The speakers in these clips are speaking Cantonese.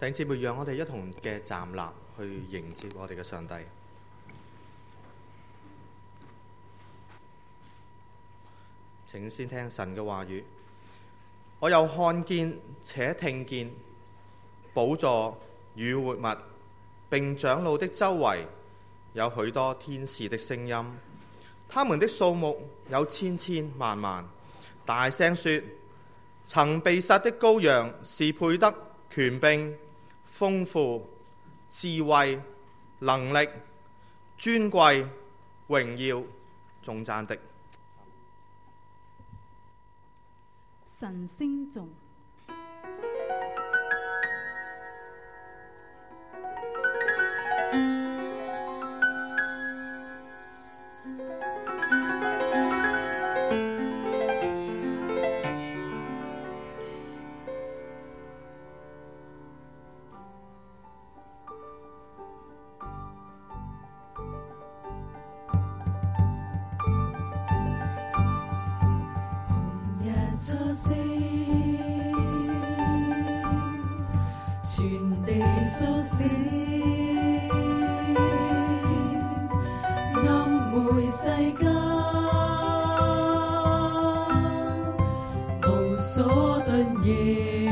弟兄姊妹，讓我哋一同嘅站立去迎接我哋嘅上帝。請先聽神嘅話語。我又看見且聽見寶座與活物並長老的周圍有許多天使的聲音，他們的數目有千千萬萬，大聲說：曾被殺的羔羊是配得權柄、豐富、智慧、能力、尊貴、榮耀、頌讚的。 神聲頌。 初升，全地蘇醒，暗昧世間，無所遁形，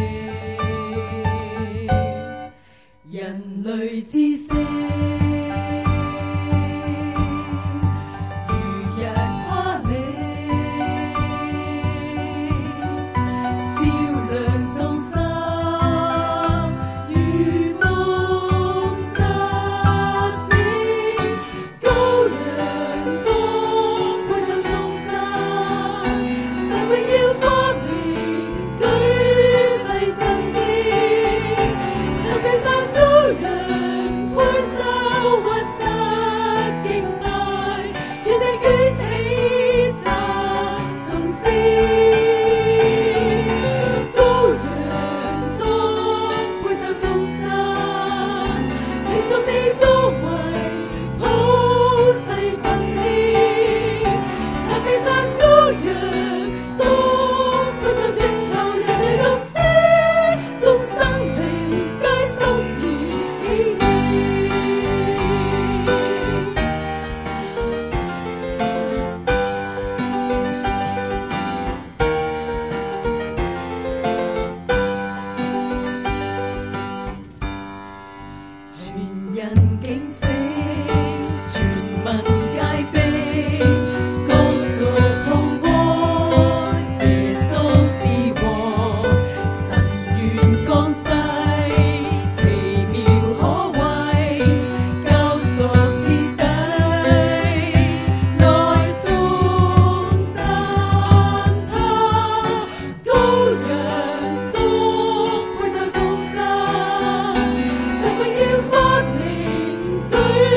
人類之聲。 要發明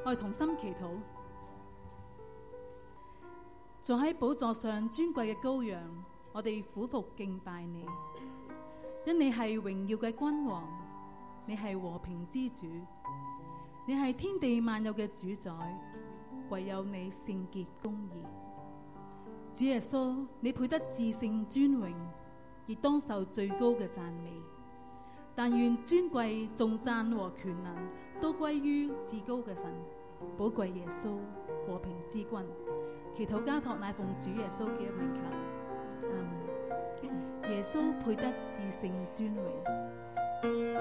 我哋同心祈禱。坐喺寶座上尊貴嘅羔羊，我哋俯伏敬拜你，因你係榮耀嘅君王，你係和平之主，你係天地萬有嘅主宰，唯有你聖潔公義。主耶穌，你配得至聖尊榮，亦當受最高嘅讚美。但願尊貴、頌讚和權能都歸於至高嘅神，寶貴耶穌，和平之君。祈禱交託乃奉主耶穌嘅名求，阿們。耶穌配得至聖尊榮。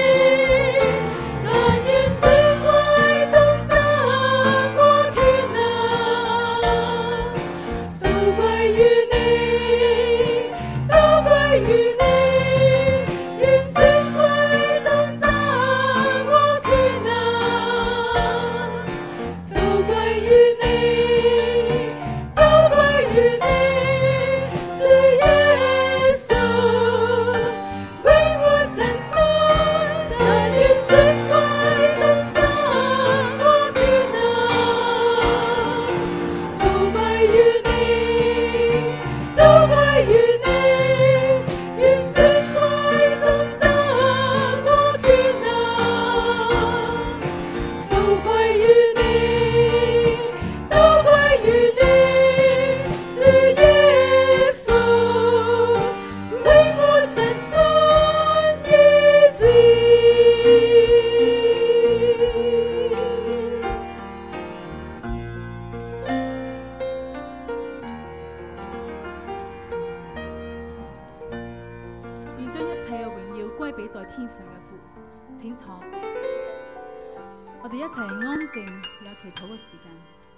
但願尊貴、頌讚和權能我哋一齊安靜有祈禱嘅時間。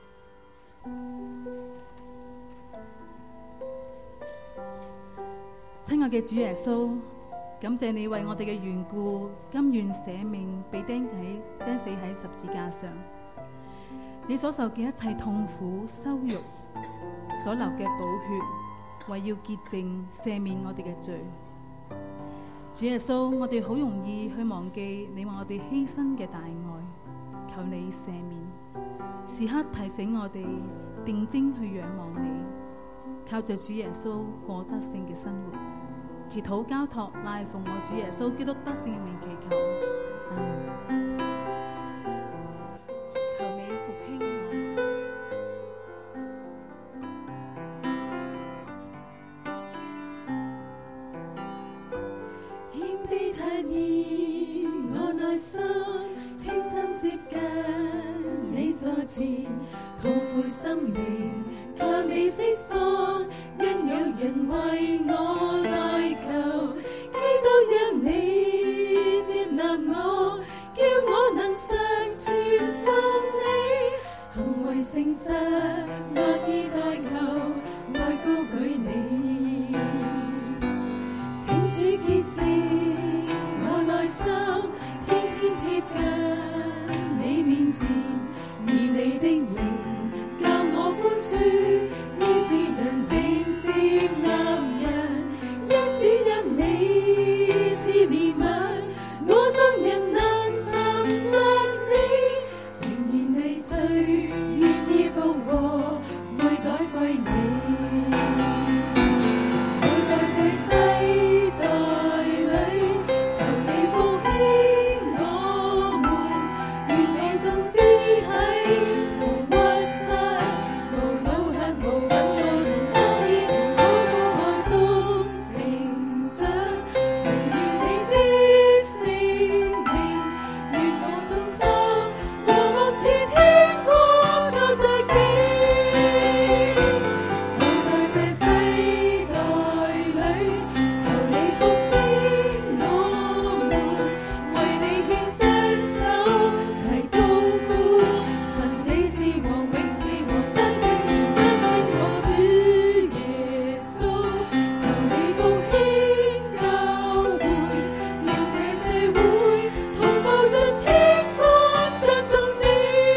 親愛嘅主耶穌，感謝你為我哋嘅緣故，甘願捨命，被釘死喺十字架上。你所受嘅一切痛苦、羞辱，所流嘅寶血，為要潔淨、赦免我哋嘅罪。主耶穌，我哋好容易去忘記你為我哋犧牲嘅大愛，求你赦免，時刻提醒我哋定睛去仰望你，靠着主耶穌過得勝嘅生活。祈禱交託，乃奉我主耶穌基督得勝嘅名祈求，阿門。求你復興我。 謙卑察驗我內心，清心接近你座前，痛悔心靈，靠你釋放，因有人為我代求，基督讓你接納我，叫我能常傳頌你，行為誠實，樂意代求，愛高舉你，請主潔淨我內心，天天貼近你面前，以你的靈教我寬恕，醫治人並接納人，因主因你賜憐憫，我眾人能尋着你，承認你罪，願意復和，悔改歸你。就在這世代裏，求你復興我們，願你眾肢體同屈膝，無惱恨無憤怒同心意，同禱告愛中成長，榮耀你的聖名，願我眾心和睦似天國靠在地。就在這世代裏，求你復興我們，為你獻雙手，齊高呼神你是王，永是王，得勝全得勝我主耶穌。求你復興教會，令這社會同步進天國讚頌你。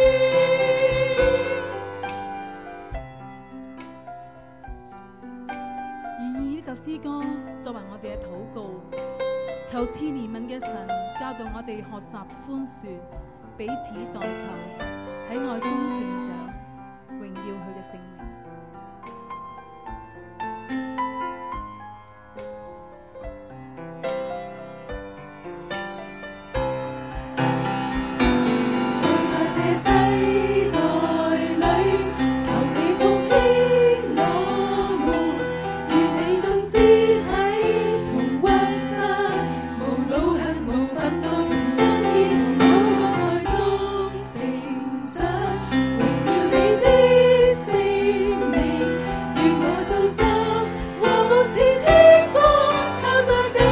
願意呢首詩歌作為我哋嘅禱告，求賜憐憫嘅神教導我哋學習寬恕，彼此代求，喺愛中成長，榮耀佢嘅聖名。 就在這世代裏，求你復興我們，願你眾肢體同屈膝，無惱恨無憤怒同心意，同禱告愛中成長，榮耀你的聖名，願我眾心和睦似天國靠在地。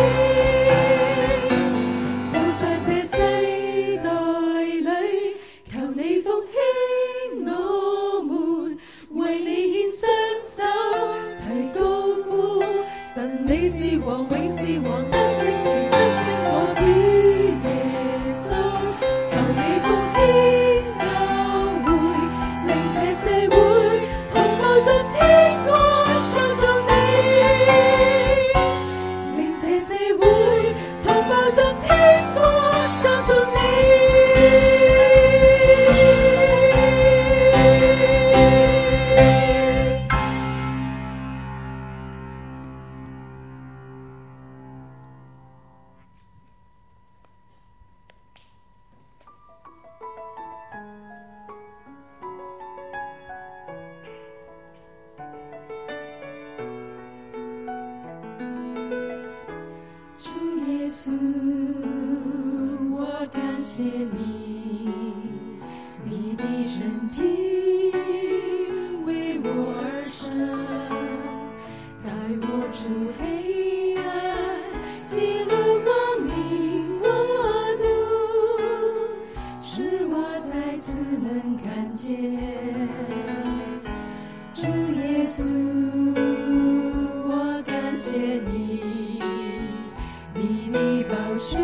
就在這世代裏，求你復興我們，為你獻雙手，齊高呼神你是王，永是王，得勝全得勝我主耶穌。求你復興教會，令這社會同步進天國讚頌你，令這社會同步進天國讚頌你。主耶稣，我感谢你，你的身体为我而生，带我出黑暗，进入光明国度，使我再次能看见。主耶稣，我感谢你，你的宝血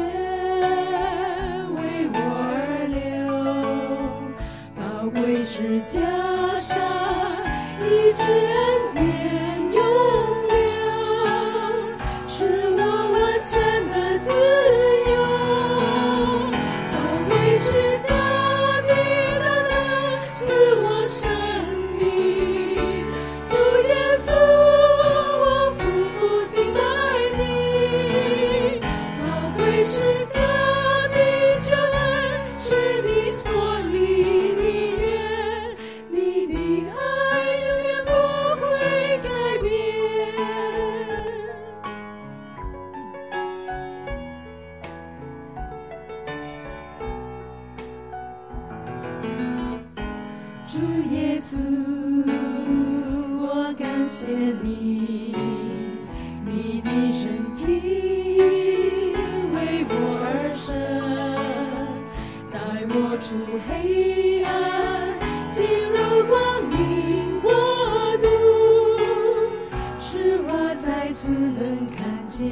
为我而流，宝贵是加上一直恩典永留，使我完全的自由。宝贵是加的大能赐我生命，主耶稣，我夫妇敬拜你。宝贵是加的救恩，是你所立的约，你的爱永远不会改变。主耶稣，我感谢你，你的身体为我而生，带我出黑暗，进入光明国度，使我再次能看见。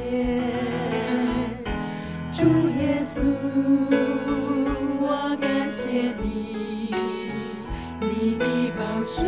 主耶稣，我感谢你，你的宝血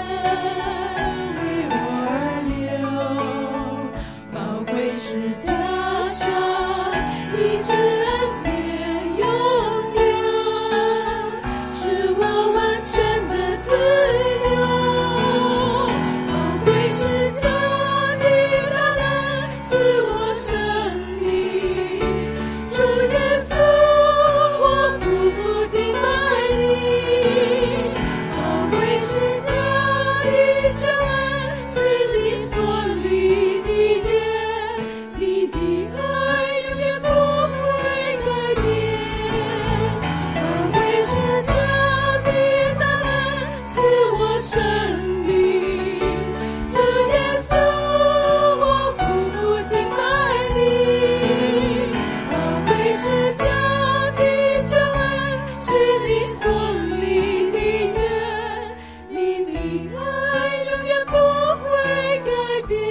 为我而流，宝贵是加上一直恩典永留，使我完全的自由。宝贵是加的大能赐我生命，主耶稣，我夫妇敬拜你。宝贵是加的救恩，是你所立的约，你的爱永远不会改变。宝贵是加的大能赐我生命，主耶稣，我夫妇敬拜你。宝贵是加的救恩，是你所立的约，你的爱永远不会改变。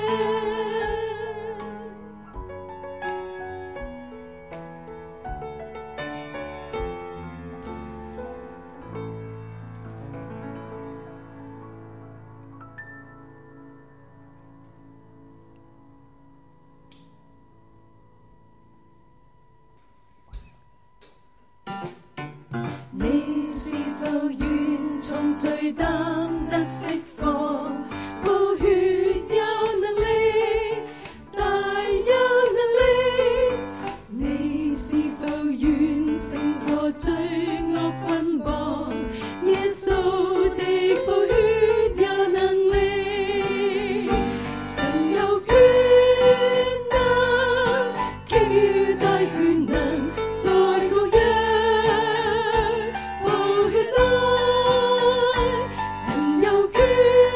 你是否願從罪擔得釋放？寶血有能力，大有能力。你是否願勝過罪惡捆綁？耶穌的寶血有能力，真有權能，奇妙大權能，在羔羊寶血內，真有權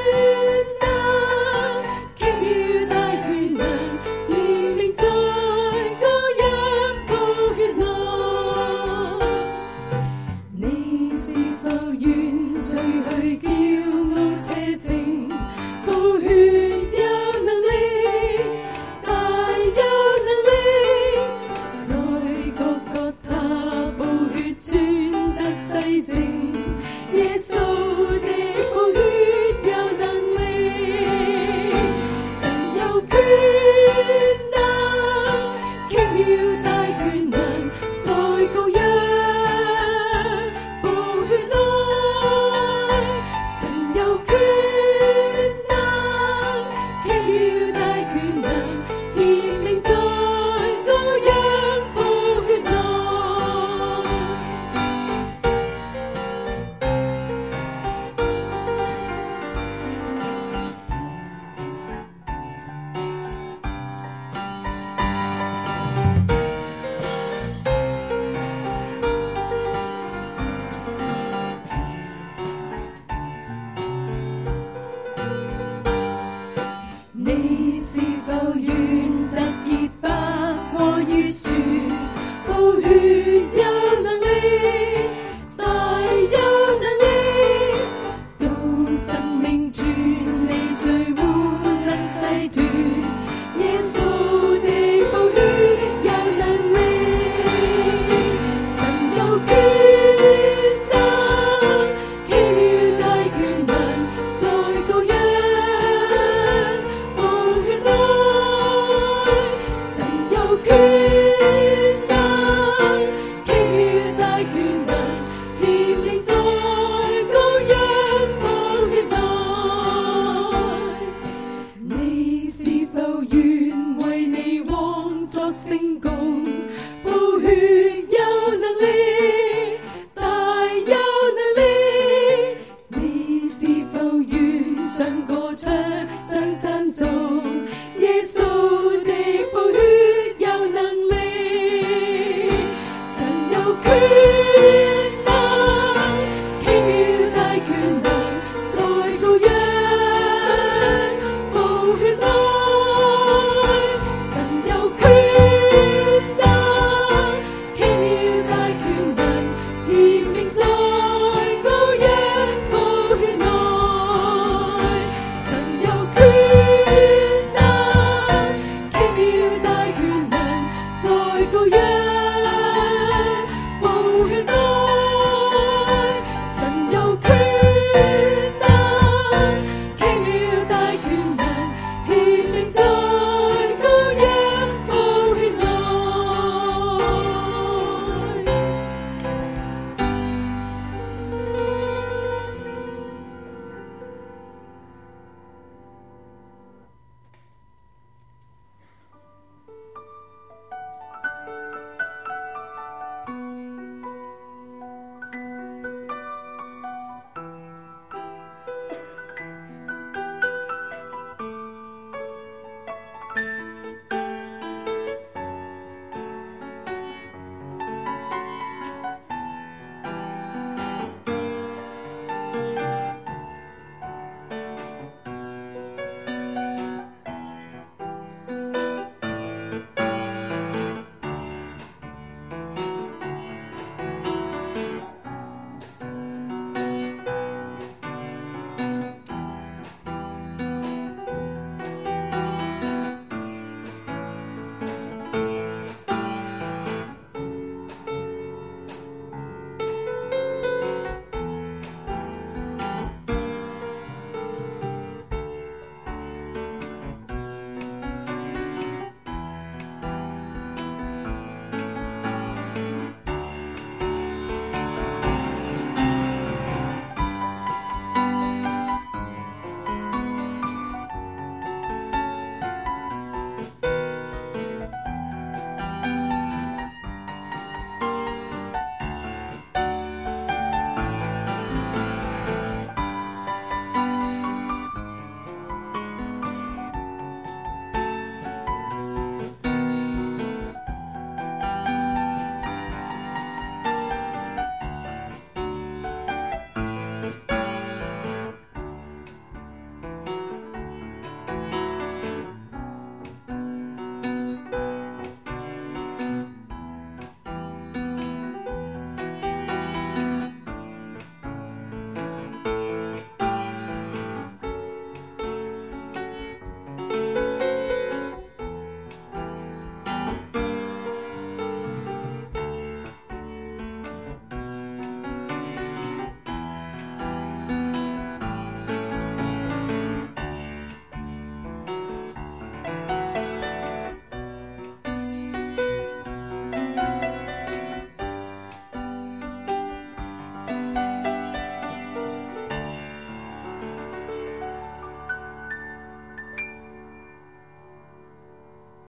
能，奇妙大權能，顯明在羔羊寶血內。你是否願除去驕傲邪情？寶血有能力，大有能力，在各各他寶血穿得洗淨。